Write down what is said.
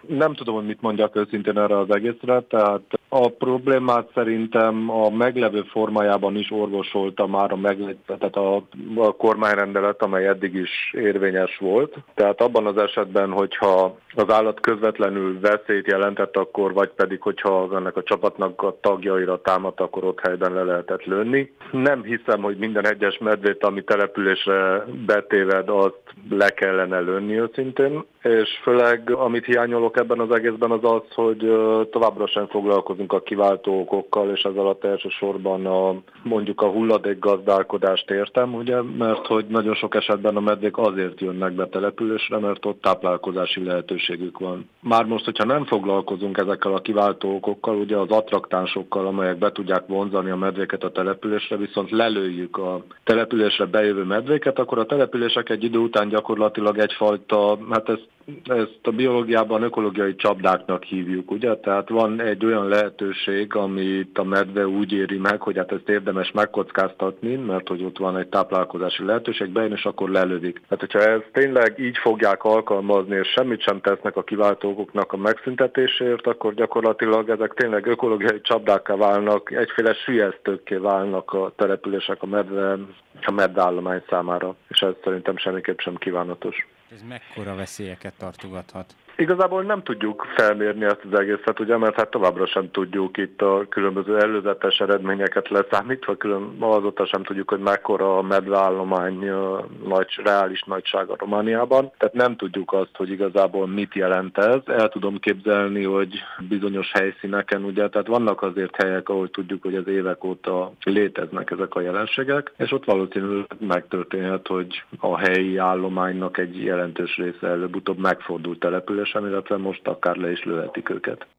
Nem tudom, hogy mit mondjak őszintén erre az egészre, tehát a problémát szerintem a meglevő formájában is orvosolta már tehát a kormányrendelet, amely eddig is érvényes volt. Tehát abban az esetben, hogyha az állat közvetlenül veszélyt jelentett, akkor vagy pedig, hogyha ennek a csapatnak a tagjaira támadt, akkor ott helyben le lehetett lőni. Nem hiszem, hogy minden egyes medvét, ami településre betéved, azt le kellene lőni őszintén, és főleg amit hiányolok ebben az egészben az az, hogy továbbra sem foglalkozunk a kiváltó okokkal, és ez alatt elsősorban mondjuk a hulladékgazdálkodást értem, ugye, mert hogy nagyon sok esetben a medvék azért jönnek be településre, mert ott táplálkozási lehetőségük van. Már most, hogyha nem foglalkozunk ezekkel a kiváltó okokkal, ugye az attraktánsokkal, amelyek be tudják vonzani a medvéket a településre, viszont lelőjük a településre bejövő medvéket, akkor a települések egy idő után gyakorlatilag egyfajta, hát ezt a biológiában ökológiai csapdáknak hívjuk, ugye? Tehát van egy olyan lehetőség, amit a medve úgy éri meg, hogy hát ezt érdemes megkockáztatni, mert hogy ott van egy táplálkozási lehetőség, bejön, és akkor lelövik. Tehát, hogyha ezt tényleg így fogják alkalmazni, és semmit sem tesznek a kiváltóknak a megszüntetéséért, akkor gyakorlatilag ezek tényleg ökológiai csapdákká válnak, egyféle sülyeztőkké válnak a települések a medveállomány számára, és ez szerintem semmiképp sem kívánatos. Ez mekkora veszélyeket tartogathat? Igazából nem tudjuk felmérni ezt az egészet, ugye, mert hát továbbra sem tudjuk itt a különböző előzetes eredményeket leszámítva, azóta sem tudjuk, hogy mekkora a medveállomány reális nagysága Romániában. Tehát nem tudjuk azt, hogy igazából mit jelent ez. El tudom képzelni, hogy bizonyos helyszíneken, ugye, tehát vannak azért helyek, ahol tudjuk, hogy az évek óta léteznek ezek a jelenségek, és ott valószínűleg megtörténhet, hogy a helyi állománynak egy jelentős része előbb-utóbb megfordul település, illetve most akár le is lőhetik őket.